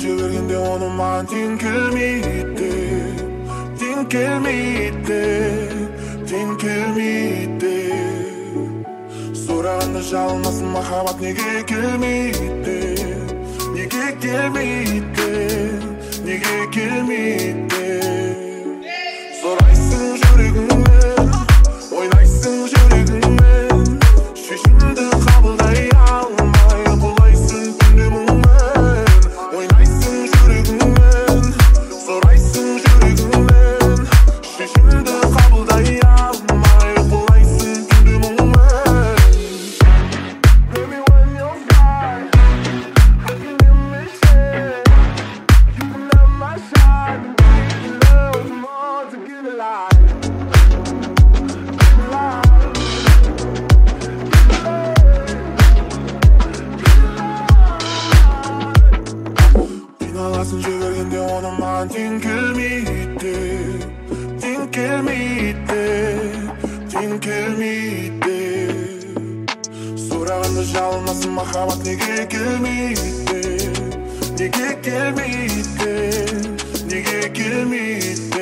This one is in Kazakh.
жібергенде оны маған тең келмейді, тең келмейді, тең келмейді. Сұрағанда жалынасың махаббат неге келмейді, неге келмейді, неге келмейді. Сұрайсың жүрегіңмен, ойнайсың жүрегіңмен, шешімді қабылдай алмай құлайсың түнде мұңмен. Ойнайсың жүрегіңмен, сұрайсың жүрегіңмен, шешімді қабылдай алмай құлайсың түнде мұңмен. Baby, when you're fly, I can give me shit. You can have my shot, love more to get alive. Қиналасың жібергенде оны маған тең келмейді, тең келмейді, тең келмейді. Сұрағанда жалынасың махаббат неге келмейді, неге келмейді, неге келмейді.